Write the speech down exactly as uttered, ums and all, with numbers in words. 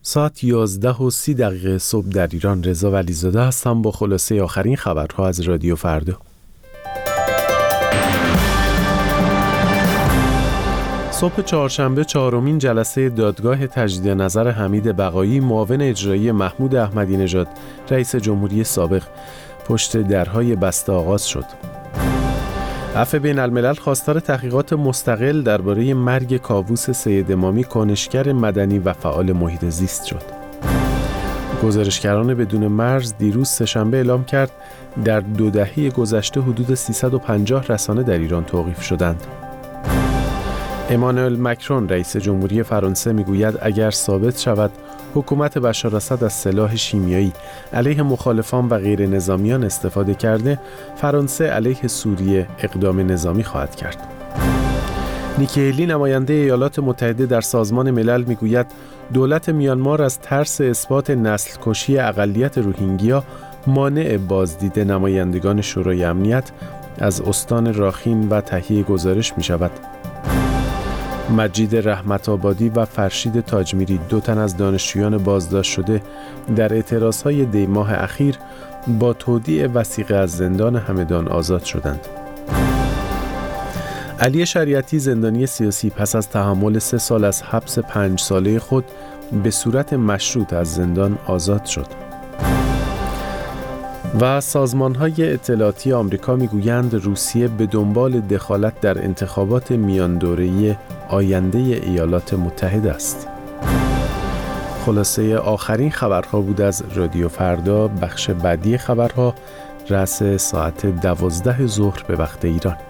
ساعت یازده و سی دقیقه صبح در ایران. رضا ولیزاده هستم با خلاصه آخرین خبرها از رادیو فردا. صبح چهارشنبه چهارمین جلسه دادگاه تجدید نظر حمید بقایی معاون اجرایی محمود احمدی نژاد رئیس جمهوری سابق پشت درهای بسته آغاز شد. عفو بین الملل خواستار تحقیقات مستقل درباره مرگ کاووس سید امامی کنشگر مدنی و فعال محیط زیست شد. گزارشگران بدون مرز دیروز سه‌شنبه اعلام کرد در دو دهه گذشته حدود سیصد و پنجاه رسانه در ایران توقیف شدند. امانوئل مکرون رئیس جمهوری فرانسه میگوید اگر ثابت شود حکومت بشار اسد از سلاح شیمیایی علیه مخالفان و غیر نظامیان استفاده کرده، فرانسه علیه سوریه اقدام نظامی خواهد کرد. نیکی هیلی نماینده ایالات متحده در سازمان ملل میگوید دولت میانمار از ترس اثبات نسل کشی اقلیت روهینگیا مانع بازدید نمایندگان شورای امنیت از استان راخین و تهیه گزارش می شود. مجید رحمت آبادی و فرشید تاجمیری دو تن از دانشجویان بازداشت شده در اعتراضهای دی ماه اخیر با تودیع وثیقه از زندان همدان آزاد شدند. علی شریعتی زندانی سیاسی پس از تحمل سه سال از حبس پنج ساله خود به صورت مشروط از زندان آزاد شد. و سازمان‌های اطلاعاتی آمریکا می‌گویند روسیه به دنبال دخالت در انتخابات میان دوره‌ای آینده ایالات متحده است. خلاصه آخرین خبرها بود از رادیو فردا. بخش بعدی خبرها رأس ساعت دوازده ظهر به وقت ایران.